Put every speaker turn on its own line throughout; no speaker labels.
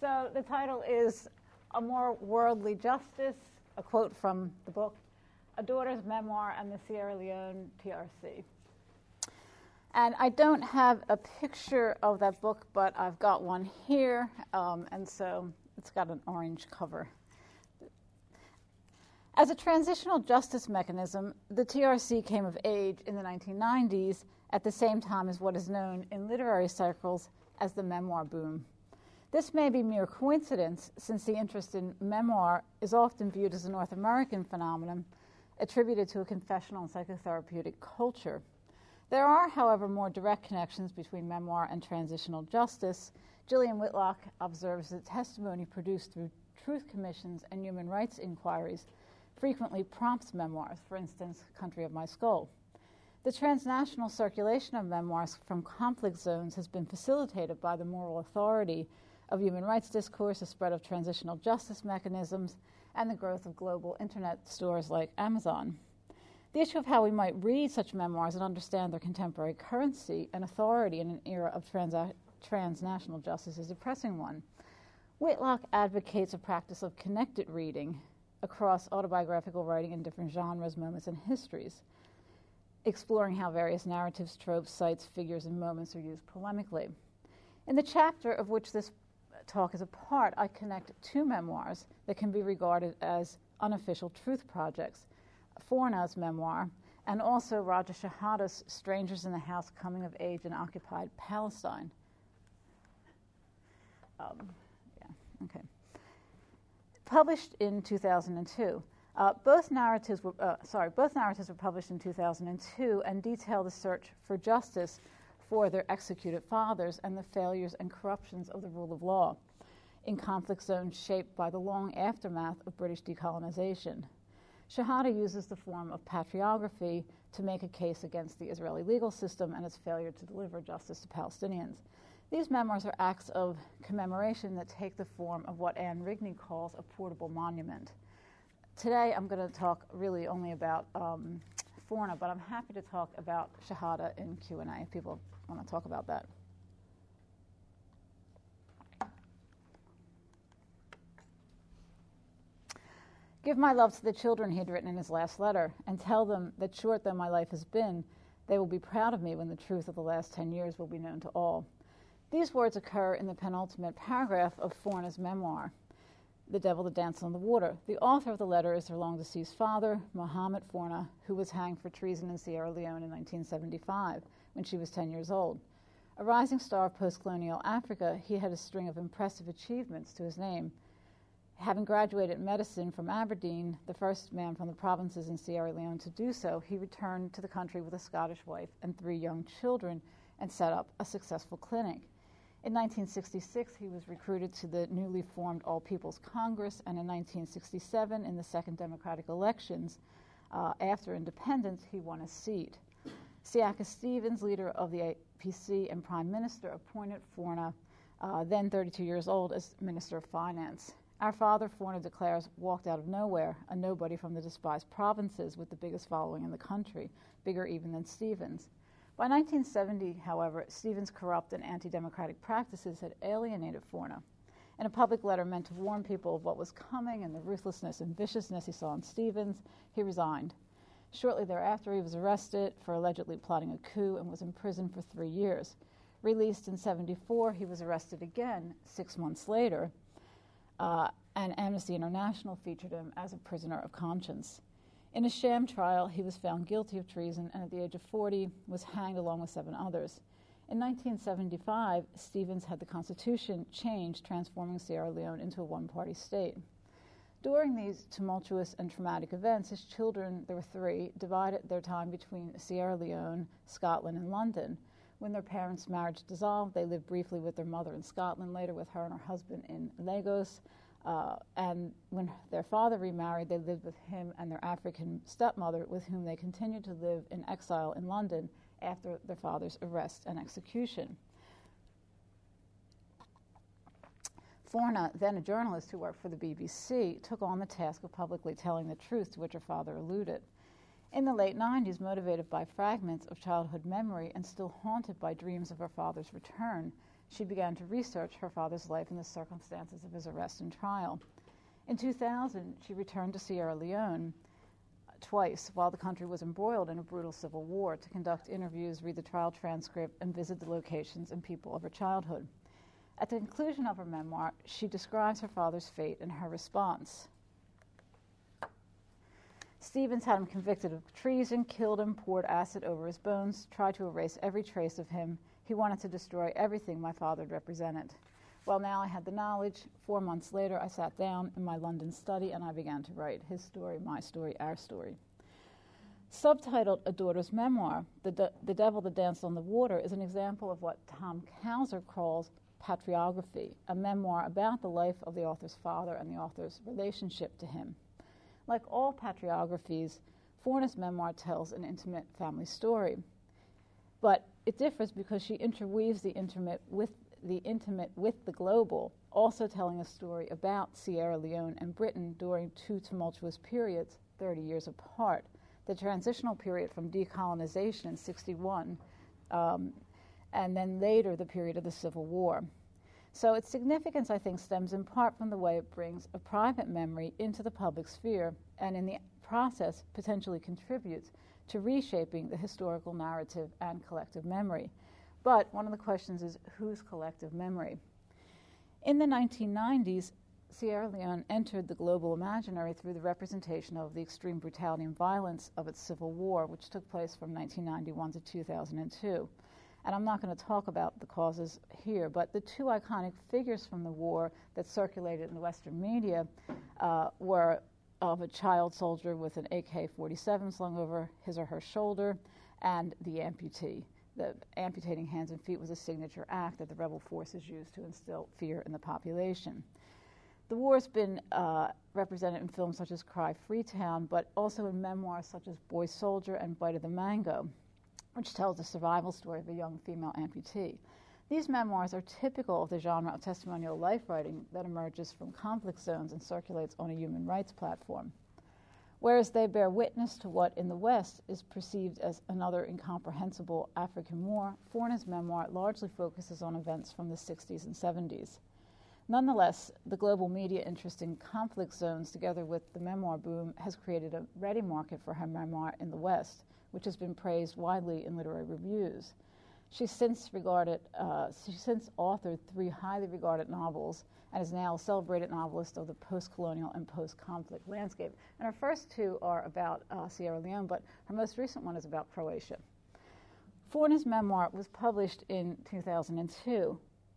So the title is A More Worldly Justice, a quote from the book, A Daughter's Memoir and the Sierra Leone TRC. And I don't have a picture of that book, but I've got one here, and so it's got an orange cover. As a transitional justice mechanism, the TRC came of age in the 1990s at the same time as what is known in literary circles as the memoir boom. This may be mere coincidence, since the interest in memoir is often viewed as a North American phenomenon attributed to a confessional and psychotherapeutic culture. There are, however, more direct connections between memoir and transitional justice. Gillian Whitlock observes that testimony produced through truth commissions and human rights inquiries frequently prompts memoirs, for instance, Country of My Skull. The transnational circulation of memoirs from conflict zones has been facilitated by the moral authority of human rights discourse, the spread of transitional justice mechanisms, and the growth of global internet stores like Amazon. The issue of how we might read such memoirs and understand their contemporary currency and authority in an era of transnational justice is a pressing one. Whitlock advocates a practice of connected reading across autobiographical writing in different genres, moments, and histories, exploring how various narratives, tropes, sites, figures, and moments are used polemically. In the chapter of which this talk is a part, I connect two memoirs that can be regarded as unofficial truth projects, Forna's memoir, and also Raja Shehadeh's Strangers in the House, Coming of Age in Occupied Palestine. Published in 2002. Both narratives were published in 2002 and detail the search for justice for their executed fathers and the failures and corruptions of the rule of law in conflict zones shaped by the long aftermath of British decolonization. Shehadeh uses the form of patriography to make a case against the Israeli legal system and its failure to deliver justice to Palestinians. These memoirs are acts of commemoration that take the form of what Anne Rigney calls a portable monument. Today I'm going to talk really only about Forna, but I'm happy to talk about Shehadeh in Q&A if people want to talk about that. Give my love to the children, he had written in his last letter, and tell them that short though my life has been, they will be proud of me when the truth of the last 10 years will be known to all. These words occur in the penultimate paragraph of Forna's memoir, The Devil That Danced on the Water. The author of the letter is her long-deceased father, Mohamed Forna, who was hanged for treason in Sierra Leone in 1975 when she was 10 years old. A rising star of post-colonial Africa, he had a string of impressive achievements to his name. Having graduated medicine from Aberdeen, the first man from the provinces in Sierra Leone to do so, he returned to the country with a Scottish wife and 3 young children and set up a successful clinic. In 1966, he was recruited to the newly formed All People's Congress, and in 1967, in the second democratic elections, after independence, he won a seat. Siaka Stevens, leader of the APC and prime minister, appointed Forna, then 32 years old, as Minister of Finance. Our father, Forna declares, walked out of nowhere, a nobody from the despised provinces with the biggest following in the country, bigger even than Stevens. By 1970, however, Stevens' corrupt and anti-democratic practices had alienated Forna. In a public letter meant to warn people of what was coming and the ruthlessness and viciousness he saw in Stevens, he resigned. Shortly thereafter, he was arrested for allegedly plotting a coup and was imprisoned for 3 years. Released in 1974, he was arrested again 6 months later, and Amnesty International featured him as a prisoner of conscience. In a sham trial, he was found guilty of treason and at the age of 40 was hanged along with 7 others. In 1975, Stevens had the constitution changed, transforming Sierra Leone into a one-party state. During these tumultuous and traumatic events, his children, there were 3, divided their time between Sierra Leone, Scotland, and London. When their parents' marriage dissolved, they lived briefly with their mother in Scotland, later with her and her husband in Lagos. And when their father remarried, they lived with him and their African stepmother, with whom they continued to live in exile in London after their father's arrest and execution. Forna, then a journalist who worked for the BBC, took on the task of publicly telling the truth to which her father alluded. In the late 90s, motivated by fragments of childhood memory and still haunted by dreams of her father's return, she began to research her father's life and the circumstances of his arrest and trial. In 2000, she returned to Sierra Leone twice while the country was embroiled in a brutal civil war to conduct interviews, read the trial transcript, and visit the locations and people of her childhood. At the conclusion of her memoir, she describes her father's fate and her response. Stevens had him convicted of treason, killed him, poured acid over his bones, tried to erase every trace of him. He wanted to destroy everything my father represented. Well, now I had the knowledge. 4 months later, I sat down in my London study and I began to write his story, my story, our story. Subtitled A Daughter's Memoir, The Devil That Danced on the Water is an example of what Tom Kauser calls patriography, a memoir about the life of the author's father and the author's relationship to him. Like all patriographies, Forna's memoir tells an intimate family story. But it differs because she interweaves the intimate with the global, also telling a story about Sierra Leone and Britain during two tumultuous periods, 30 years apart. The transitional period from decolonization in 1961, and then later the period of the Civil War. So its significance, I think, stems in part from the way it brings a private memory into the public sphere and in the process potentially contributes to reshaping the historical narrative and collective memory. But one of the questions is, whose collective memory? In the 1990s, Sierra Leone entered the global imaginary through the representation of the extreme brutality and violence of its civil war, which took place from 1991 to 2002. And I'm not going to talk about the causes here, but the two iconic figures from the war that circulated in the Western media were of a child soldier with an AK-47 slung over his or her shoulder and the amputee. The amputating hands and feet was a signature act that the rebel forces used to instill fear in the population. The war has been represented in films such as Cry Freetown, but also in memoirs such as Boy Soldier and Bite of the Mango, which tells the survival story of a young female amputee. These memoirs are typical of the genre of testimonial life writing that emerges from conflict zones and circulates on a human rights platform. Whereas they bear witness to what in the West is perceived as another incomprehensible African war, Forna's memoir largely focuses on events from the 60s and 70s. Nonetheless, the global media interest in conflict zones, together with the memoir boom, has created a ready market for her memoir in the West, which has been praised widely in literary reviews. She's since authored 3 highly regarded novels and is now a celebrated novelist of the post-colonial and post-conflict landscape. And her first 2 are about Sierra Leone, but her most recent one is about Croatia. Forna's memoir was published in 2002,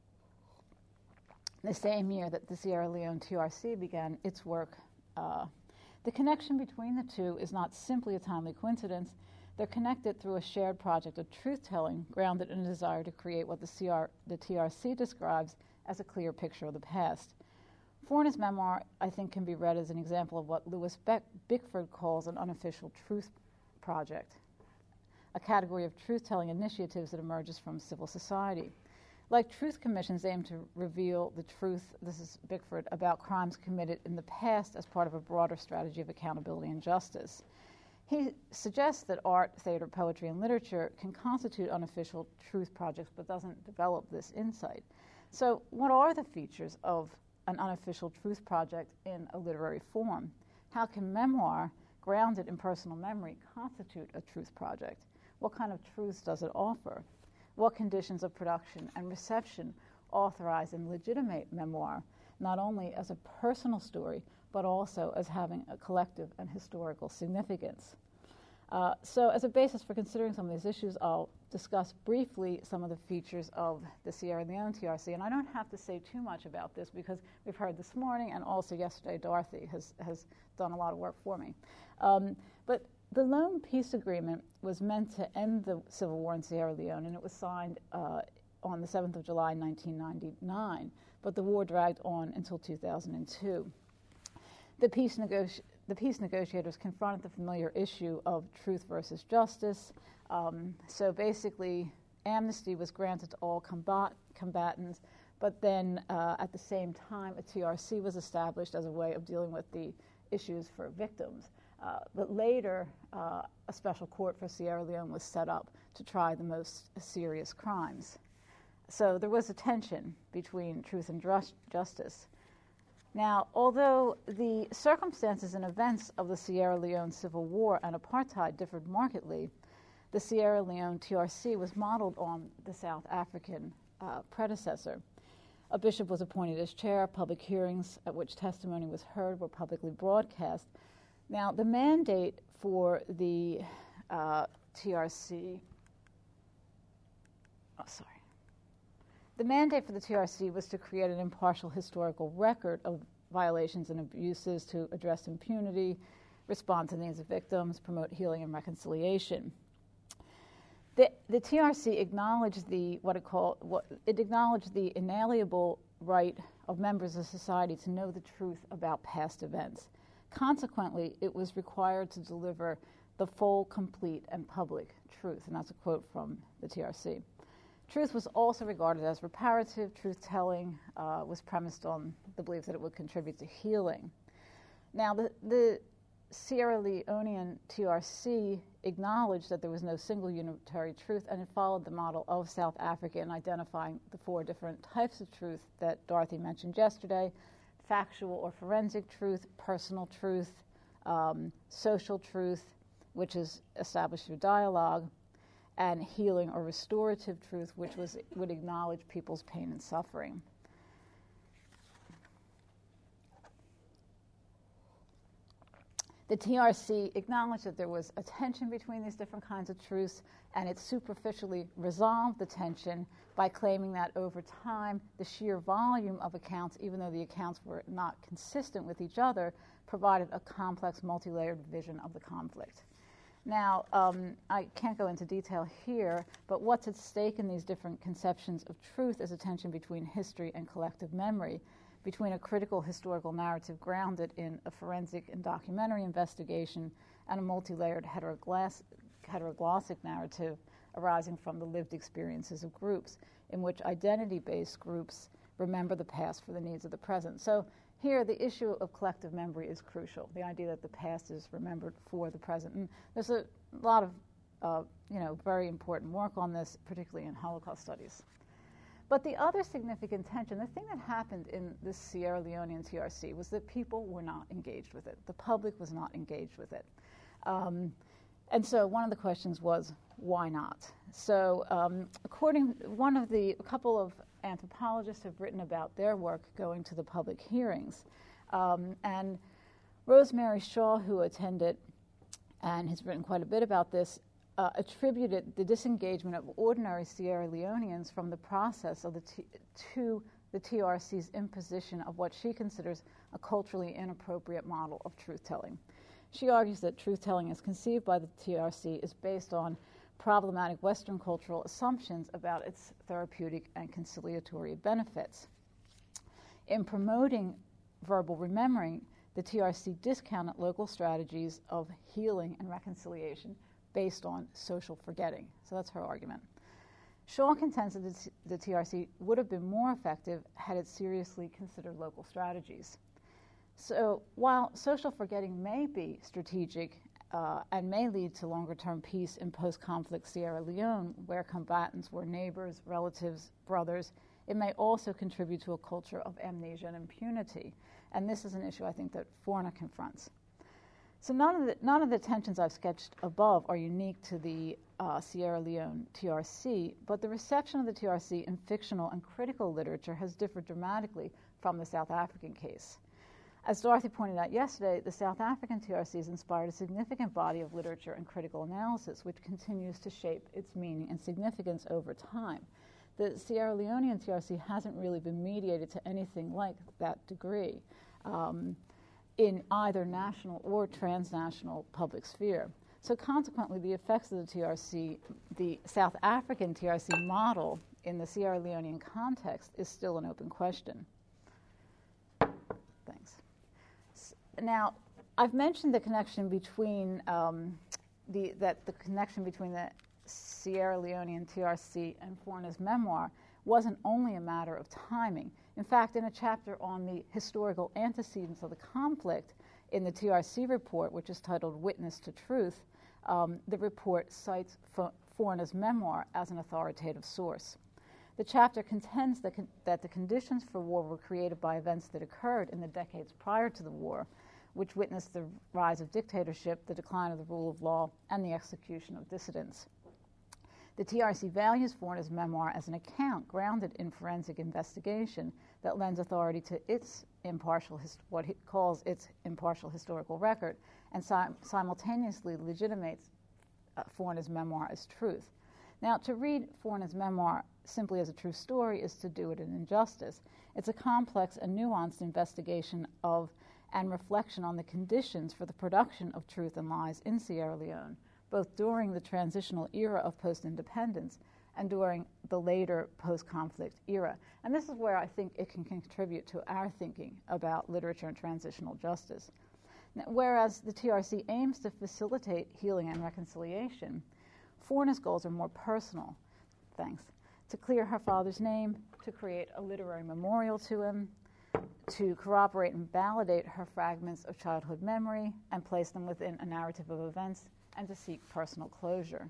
the same year that the Sierra Leone TRC began its work. The connection between the two is not simply a timely coincidence. They're connected through a shared project of truth-telling grounded in a desire to create what the TRC describes as a clear picture of the past. Forna's memoir, I think, can be read as an example of what Louis Bickford calls an unofficial truth project, a category of truth-telling initiatives that emerges from civil society. Like truth commissions aim to reveal the truth, this is Bickford, about crimes committed in the past as part of a broader strategy of accountability and justice. He suggests that art, theater, poetry, and literature can constitute unofficial truth projects, but doesn't develop this insight. So what are the features of an unofficial truth project in a literary form? How can memoir, grounded in personal memory, constitute a truth project? What kind of truths does it offer? What conditions of production and reception authorize and legitimate memoir, not only as a personal story, but also as having a collective and historical significance? So as a basis for considering some of these issues, I'll discuss briefly some of the features of the Sierra Leone TRC. And I don't have to say too much about this because we've heard this morning and also yesterday Dorothy has done a lot of work for me. But the Lone Peace Agreement was meant to end the civil war in Sierra Leone, and it was signed on the 7th of July, 1999. But the war dragged on until 2002. The peace negotiators confronted the familiar issue of truth versus justice. So basically, amnesty was granted to all combatants, but then at the same time, a TRC was established as a way of dealing with the issues for victims. But later, a special court for Sierra Leone was set up to try the most serious crimes. So there was a tension between truth and justice. Now, although the circumstances and events of the Sierra Leone Civil War and apartheid differed markedly, the Sierra Leone TRC was modeled on the South African predecessor. A bishop was appointed as chair. Public hearings at which testimony was heard were publicly broadcast. Now, the mandate for the TRC, the mandate for the TRC was to create an impartial historical record of violations and abuses, to address impunity, respond to the needs of victims, promote healing and reconciliation. The TRC acknowledged the inalienable right of members of society to know the truth about past events. Consequently, it was required to deliver the full, complete, and public truth, and that's a quote from the TRC. Truth was also regarded as reparative. Truth-telling was premised on the belief that it would contribute to healing. Now, the Sierra Leonean TRC acknowledged that there was no single unitary truth, and it followed the model of South Africa in identifying the 4 different types of truth that Dorothy mentioned yesterday: factual or forensic truth, personal truth, social truth, which is established through dialogue, and healing or restorative truth, which would acknowledge people's pain and suffering. The TRC acknowledged that there was a tension between these different kinds of truths, and it superficially resolved the tension by claiming that over time, the sheer volume of accounts, even though the accounts were not consistent with each other, provided a complex, multi-layered vision of the conflict. Now, I can't go into detail here, but what's at stake in these different conceptions of truth is a tension between history and collective memory, between a critical historical narrative grounded in a forensic and documentary investigation and a multi-layered heteroglossic narrative arising from the lived experiences of groups, in which identity-based groups remember the past for the needs of the present. So here, the issue of collective memory is crucial, the idea that the past is remembered for the present. And there's a lot of very important work on this, particularly in Holocaust studies. But the other significant tension, the thing that happened in this Sierra Leonean TRC, was that people were not engaged with it. The public was not engaged with it. And so one of the questions was, why not? So a couple of anthropologists have written about their work going to the public hearings. And Rosemary Shaw, who attended and has written quite a bit about this, attributed the disengagement of ordinary Sierra Leoneans from the process of to the TRC's imposition of what she considers a culturally inappropriate model of truth-telling. She argues that truth-telling as conceived by the TRC is based on problematic Western cultural assumptions about its therapeutic and conciliatory benefits. In promoting verbal remembering, the TRC discounted local strategies of healing and reconciliation based on social forgetting. So that's her argument. Shaw contends that the TRC would have been more effective had it seriously considered local strategies. So while social forgetting may be strategic and may lead to longer-term peace in post-conflict Sierra Leone, where combatants were neighbors, relatives, brothers, it may also contribute to a culture of amnesia and impunity. And this is an issue I think that Forna confronts. So none of the tensions I've sketched above are unique to the Sierra Leone TRC, but the reception of the TRC in fictional and critical literature has differed dramatically from the South African case. As Dorothy pointed out yesterday, the South African TRC has inspired a significant body of literature and critical analysis, which continues to shape its meaning and significance over time. The Sierra Leonean TRC hasn't really been mediated to anything like that degree in either national or transnational public sphere. So consequently, the effects of the TRC, the South African TRC model in the Sierra Leonean context is still an open question. Thanks. Now, I've mentioned the connection between the connection between the Sierra Leonean TRC and Forna's memoir wasn't only a matter of timing. In fact, in a chapter on the historical antecedents of the conflict in the TRC report, which is titled Witness to Truth, the report cites Forna's memoir as an authoritative source. The chapter contends that the conditions for war were created by events that occurred in the decades prior to the war, which witnessed the rise of dictatorship, the decline of the rule of law, and the execution of dissidents. The TRC values Forna's memoir as an account grounded in forensic investigation that lends authority to its what it calls its impartial historical record, and simultaneously legitimates Forna's memoir as truth. Now, to read Forna's memoir simply as a true story is to do it an injustice. It's a complex and nuanced investigation of and reflection on the conditions for the production of truth and lies in Sierra Leone, both during the transitional era of post-independence and during the later post-conflict era. And this is where I think it can contribute to our thinking about literature and transitional justice. Now, whereas the TRC aims to facilitate healing and reconciliation, Forna's goals are more personal. To clear her father's name, to create a literary memorial to him, to corroborate and validate her fragments of childhood memory and place them within a narrative of events, and to seek personal closure.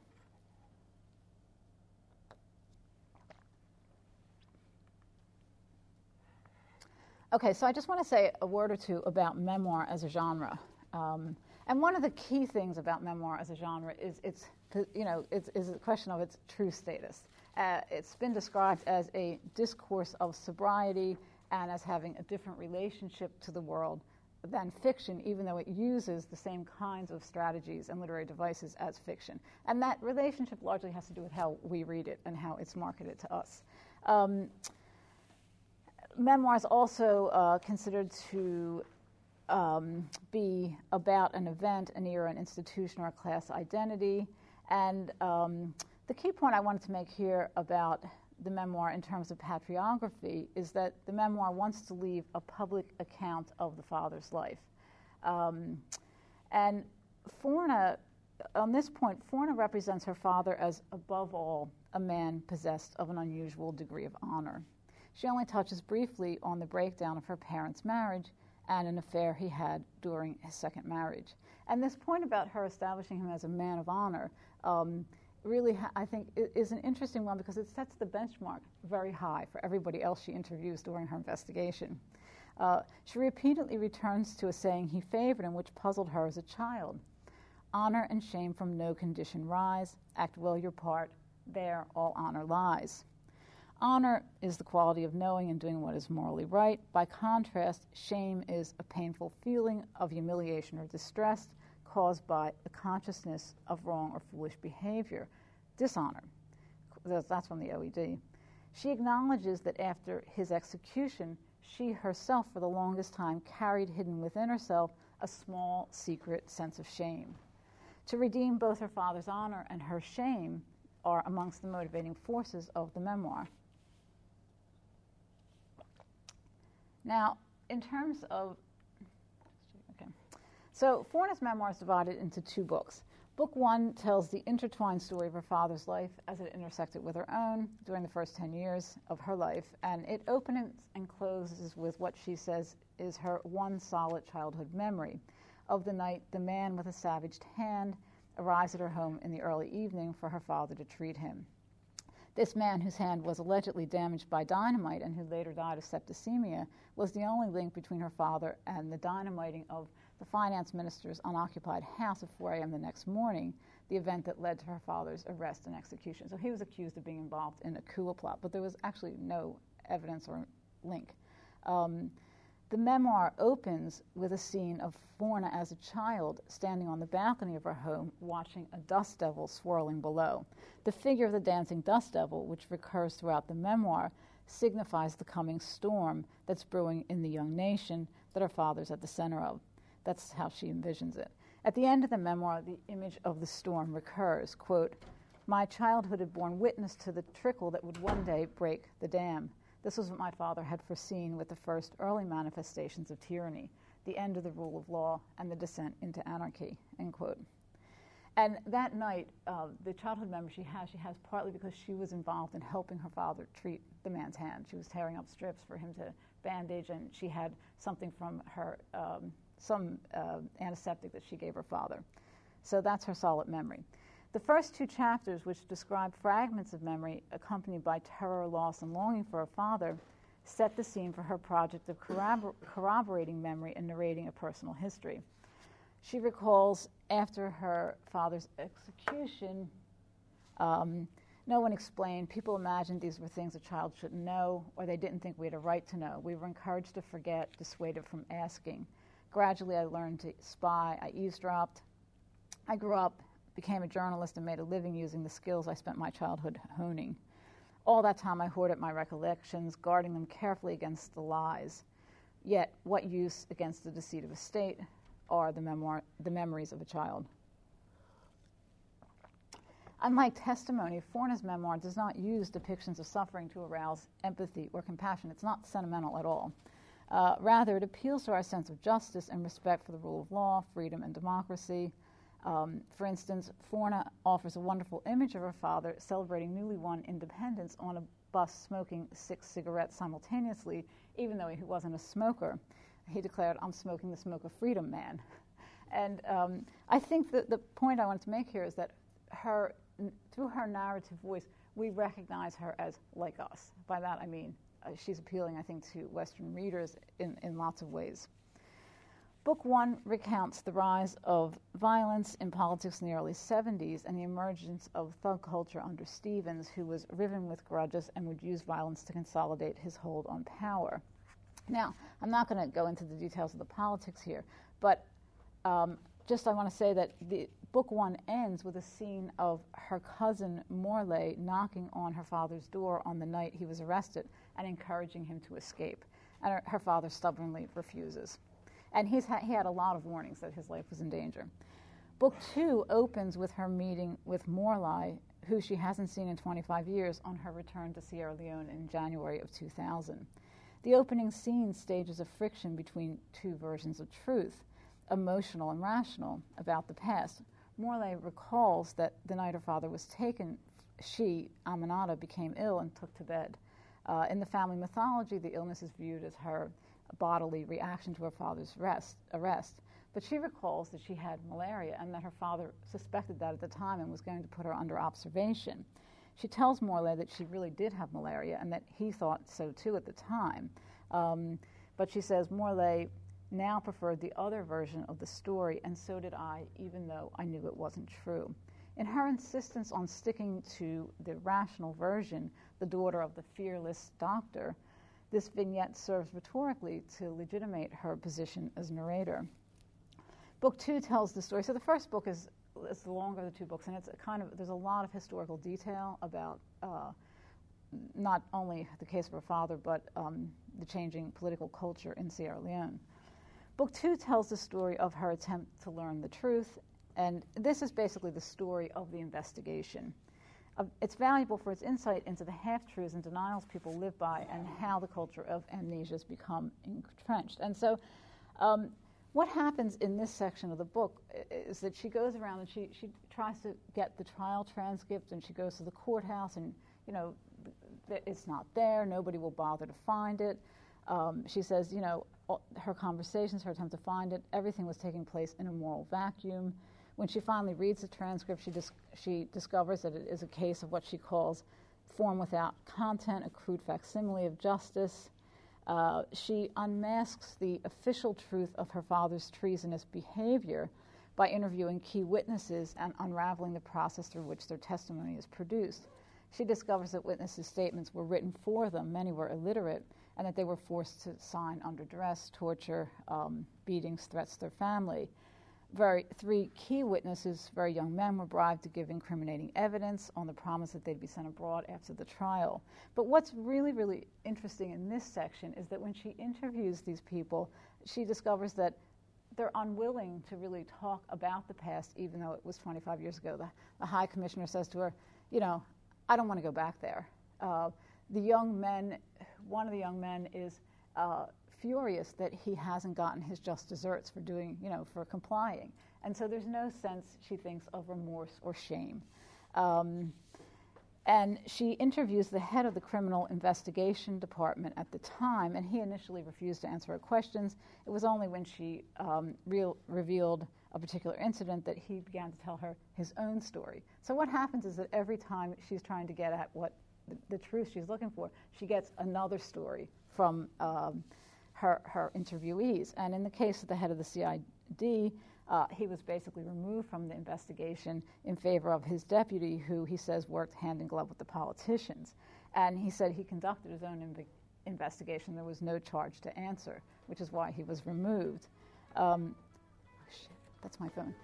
Okay, so I just want to say a word or two about memoir as a genre. And one of the key things about memoir as a genre is it's a question of its true status. It's been described as a discourse of sobriety and as having a different relationship to the world than fiction, even though it uses the same kinds of strategies and literary devices as fiction. And that relationship largely has to do with how we read it and how it's marketed to us. Memoir is also considered to be about an event, an era, an institution, or a class identity. And the key point I wanted to make here about the memoir in terms of patriography is that the memoir wants to leave a public account of the father's life. And Forna, on this point, Forna represents her father as, above all, a man possessed of an unusual degree of honor. She only touches briefly on the breakdown of her parents' marriage and an affair he had during his second marriage. And this point about her establishing him as a man of honor really, I think, is an interesting one because it sets the benchmark very high for everybody else she interviews during her investigation. She repeatedly returns to a saying he favored and which puzzled her as a child. Honor and shame from no condition rise. Act well your part. There all honor lies. Honor is the quality of knowing and doing what is morally right. By contrast, shame is a painful feeling of humiliation or distress caused by the consciousness of wrong or foolish behavior. Dishonor. That's from the OED. She acknowledges that after his execution, she herself for the longest time carried hidden within herself a small secret sense of shame. To redeem both her father's honor and her shame are amongst the motivating forces of the memoir. Now, in terms of, so Forna's memoir is divided into two books. Book one tells the intertwined story of her father's life as it intersected with her own during the first 10 years of her life, and it opens and closes with what she says is her one solid childhood memory of the night the man with a savaged hand arrives at her home in the early evening for her father to treat him. This man, whose hand was allegedly damaged by dynamite and who later died of septicemia, was the only link between her father and the dynamiting of the finance minister's unoccupied house at 4 a.m. the next morning, the event that led to her father's arrest and execution. So he was accused of being involved in a coup plot, but there was actually no evidence or link. The memoir opens with a scene of Forna as a child standing on the balcony of her home watching a dust devil swirling below. The figure of the dancing dust devil, which recurs throughout the memoir, signifies the coming storm that's brewing in the young nation that her father's at the center of. That's how she envisions it. At the end of the memoir, the image of the storm recurs, quote, "My childhood had borne witness to the trickle that would one day break the dam. This was what my father had foreseen with the first early manifestations of tyranny, the end of the rule of law and the descent into anarchy," end quote. And that night, the childhood memory she has partly because she was involved in helping her father treat the man's hand. She was tearing up strips for him to bandage, and she had something from her, some antiseptic that she gave her father. So that's her solid memory. The first two chapters, which describe fragments of memory accompanied by terror, loss, and longing for her father, set the scene for her project of corroborating memory and narrating a personal history. She recalls after her father's execution, no one explained. People imagined these were things a child shouldn't know, or they didn't think we had a right to know. We were encouraged to forget, dissuaded from asking. Gradually, I learned to spy. I eavesdropped. I grew up, became a journalist, and made a living using the skills I spent my childhood honing. All that time, I hoarded my recollections, guarding them carefully against the lies. Yet, what use against the deceit of a state are the memories of a child? Unlike testimony, Forna's memoir does not use depictions of suffering to arouse empathy or compassion. It's not sentimental at all. Rather, it appeals to our sense of justice and respect for the rule of law, freedom, and democracy. For instance, Forna offers a wonderful image of her father celebrating newly won independence on a bus smoking 6 cigarettes simultaneously, even though he wasn't a smoker. He declared, "I'm smoking the smoke of freedom, man." And I think that the point I wanted to make here is that through her narrative voice, we recognize her as like us. By that I mean she's appealing, I think, to Western readers in lots of ways. Book 1 recounts the rise of violence in politics in the early 70s and the emergence of thug culture under Stevens, who was riven with grudges and would use violence to consolidate his hold on power. Now, I'm not going to go into the details of the politics here, but just I want to say that Book 1 ends with a scene of her cousin Morley knocking on her father's door on the night he was arrested and encouraging him to escape. And her father stubbornly refuses. And he had a lot of warnings that his life was in danger. Book 2 opens with her meeting with Morley, who she hasn't seen in 25 years, on her return to Sierra Leone in January of 2000. The opening scene stages a friction between two versions of truth, emotional and rational, about the past. Morley recalls that the night her father was taken, she, Aminata, became ill and took to bed. In the family mythology, the illness is viewed as her bodily reaction to her father's arrest. But she recalls that she had malaria and that her father suspected that at the time and was going to put her under observation. She tells Morley that she really did have malaria and that he thought so too at the time. But she says Morley now preferred the other version of the story, and so did I, even though I knew it wasn't true. In her insistence on sticking to the rational version, the daughter of the fearless doctor, this vignette serves rhetorically to legitimate her position as narrator. Book 2 tells the story. So the first book is the longer of the two books, and it's there's a lot of historical detail about not only the case of her father, but the changing political culture in Sierra Leone. Book 2 tells the story of her attempt to learn the truth, and this is basically the story of the investigation. It's valuable for its insight into the half-truths and denials people live by and how the culture of amnesia has become entrenched. And so what happens in this section of the book is that she goes around and she tries to get the trial transcript, and she goes to the courthouse, and, you know, it's not there. Nobody will bother to find it. She says, you know, her conversations, her attempt to find it, everything was taking place in a moral vacuum. When she finally reads the transcript, she discovers that it is a case of what she calls form without content, a crude facsimile of justice. She unmasks the official truth of her father's treasonous behavior by interviewing key witnesses and unraveling the process through which their testimony is produced. She discovers that witnesses' statements were written for them, many were illiterate, and that they were forced to sign under duress, torture, beatings, threats to their family. Three key witnesses, very young men, were bribed to give incriminating evidence on the promise that they'd be sent abroad after the trial. But what's really, really interesting in this section is that when she interviews these people, she discovers that they're unwilling to really talk about the past, even though it was 25 years ago. The High Commissioner says to her, you know, I don't want to go back there. The young men, one of the young men is furious that he hasn't gotten his just desserts for doing, you know, for complying. And so there's no sense, she thinks, of remorse or shame. And she interviews the head of the criminal investigation department at the time, and he initially refused to answer her questions. It was only when she revealed a particular incident that he began to tell her his own story. So what happens is that every time she's trying to get at what the truth she's looking for, she gets another story from her interviewees. And in the case of the head of the CID, he was basically removed from the investigation in favor of his deputy, who he says worked hand in glove with the politicians. And he said he conducted his own investigation. There was no charge to answer, which is why he was removed. Oh, shit, that's my phone.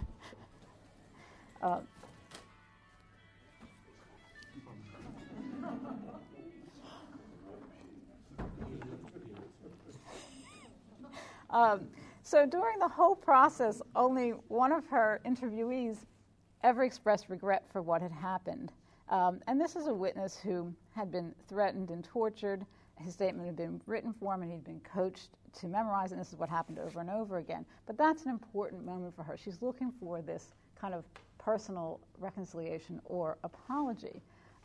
So during the whole process, only one of her interviewees ever expressed regret for what had happened. And this is a witness who had been threatened and tortured. His statement had been written for him, and he'd been coached to memorize it, and this is what happened over and over again. But that's an important moment for her. She's looking for this kind of personal reconciliation or apology.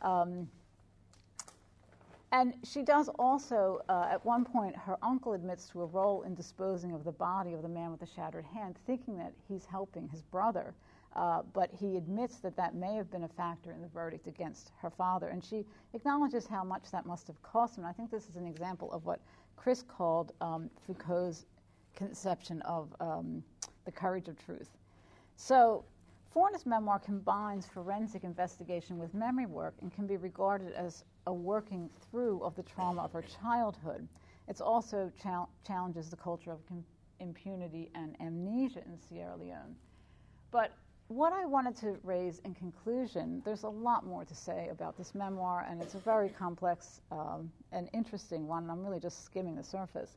And she does also, at one point, her uncle admits to a role in disposing of the body of the man with the shattered hand, thinking that he's helping his brother. But he admits that that may have been a factor in the verdict against her father. And she acknowledges how much that must have cost him. And I think this is an example of what Chris called Foucault's conception of the courage of truth. So Forna's memoir combines forensic investigation with memory work and can be regarded as a working through of the trauma of her childhood. It also challenges the culture of impunity and amnesia in Sierra Leone. But what I wanted to raise in conclusion, there's a lot more to say about this memoir, and it's a very complex and interesting one, and I'm really just skimming the surface.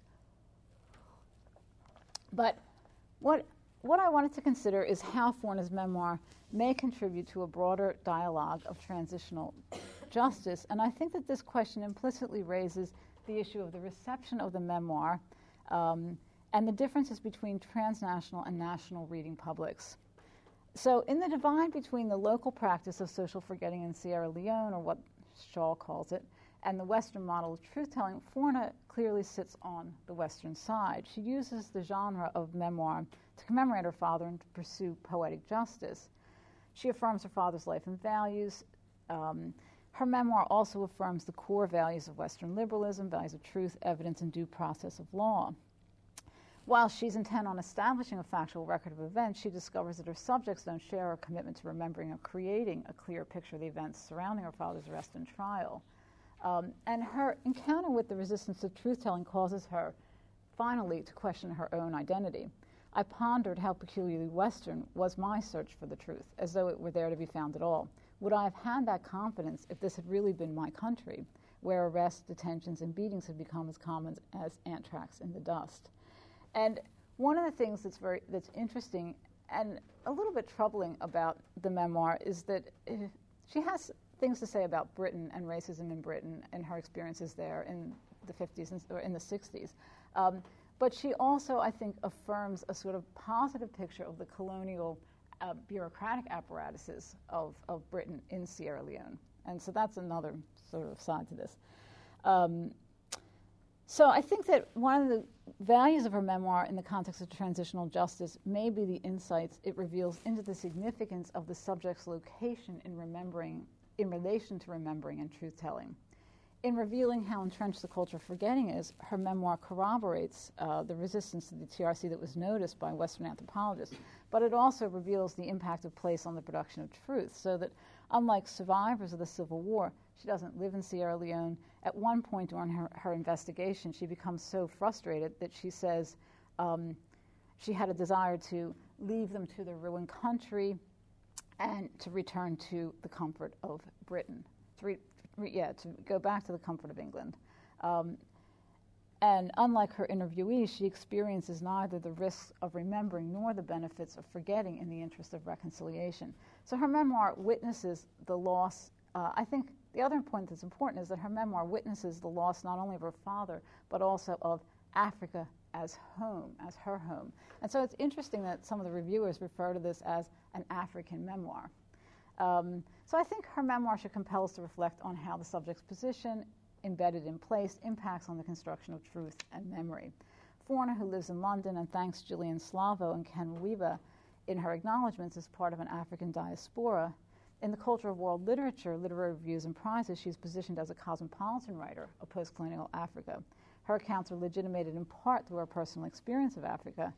But what I wanted to consider is how Forna's memoir may contribute to a broader dialogue of transitional justice, and I think that this question implicitly raises the issue of the reception of the memoir and the differences between transnational and national reading publics. So in the divide between the local practice of social forgetting in Sierra Leone, or what Shaw calls it, and the Western model of truth-telling, Forna clearly sits on the Western side. She uses the genre of memoir to commemorate her father and to pursue poetic justice. She affirms her father's life and values. Her memoir also affirms the core values of Western liberalism, values of truth, evidence, and due process of law. While she's intent on establishing a factual record of events, she discovers that her subjects don't share her commitment to remembering or creating a clear picture of the events surrounding her father's arrest and trial. And her encounter with the resistance to truth-telling causes her, finally, to question her own identity. I pondered how peculiarly Western was my search for the truth, as though it were there to be found at all. Would I have had that confidence if this had really been my country, where arrests, detentions, and beatings had become as common as ant tracks in the dust? And one of the things that's interesting and a little bit troubling about the memoir is that she has things to say about Britain and racism in Britain and her experiences there in the 50s or in the 60s. But she also, I think, affirms a sort of positive picture of the colonial bureaucratic apparatuses of Britain in Sierra Leone. And so that's another sort of side to this. So I think that one of the values of her memoir in the context of transitional justice may be the insights it reveals into the significance of the subject's location in relation to remembering and truth-telling. In revealing how entrenched the culture of forgetting is, her memoir corroborates the resistance to the TRC that was noticed by Western anthropologists, but it also reveals the impact of place on the production of truth, so that unlike survivors of the Civil War, she doesn't live in Sierra Leone. At one point during her investigation, she becomes so frustrated that she says she had a desire to leave them to their ruined country and to return to the comfort of Britain, to go back to the comfort of England. And unlike her interviewee, she experiences neither the risks of remembering nor the benefits of forgetting in the interest of reconciliation. So her memoir witnesses the loss. I think the other point that's important is that her memoir witnesses the loss not only of her father, but also of Africa as home, as her home. And so it's interesting that some of the reviewers refer to this as an African memoir. So I think her memoir should compel us to reflect on how the subject's position, embedded in place, impacts on the construction of truth and memory. Foreigner, who lives in London and thanks Julian Slavo and Ken Wiebe in her acknowledgments as part of an African diaspora. In the culture of world literature, literary reviews, and prizes, she's positioned as a cosmopolitan writer of post-colonial Africa. Her accounts are legitimated in part through her personal experience of Africa.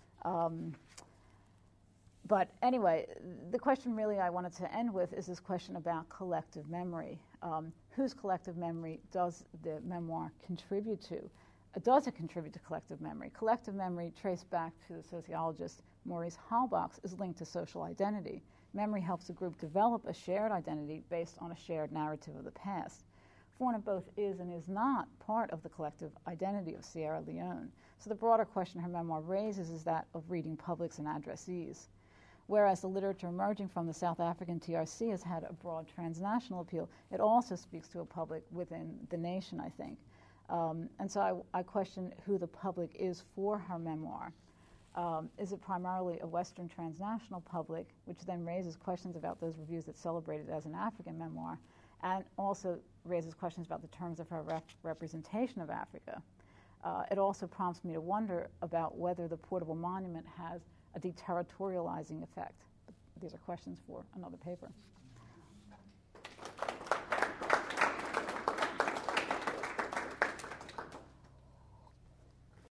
But anyway, the question really I wanted to end with is this question about collective memory. Whose collective memory does the memoir contribute to? Does it contribute to collective memory? Collective memory, traced back to the sociologist Maurice Halbach, is linked to social identity. Memory helps a group develop a shared identity based on a shared narrative of the past. Foreigner both is and is not part of the collective identity of Sierra Leone. So the broader question her memoir raises is that of reading publics and addressees. Whereas the literature emerging from the South African TRC has had a broad transnational appeal, it also speaks to a public within the nation, I think. And so I question who the public is for her memoir. Is it primarily a Western transnational public, which then raises questions about those reviews that celebrate it as an African memoir, and also raises questions about the terms of her representation of Africa. It also prompts me to wonder about whether the portable monument has a deterritorializing effect. These are questions for another paper.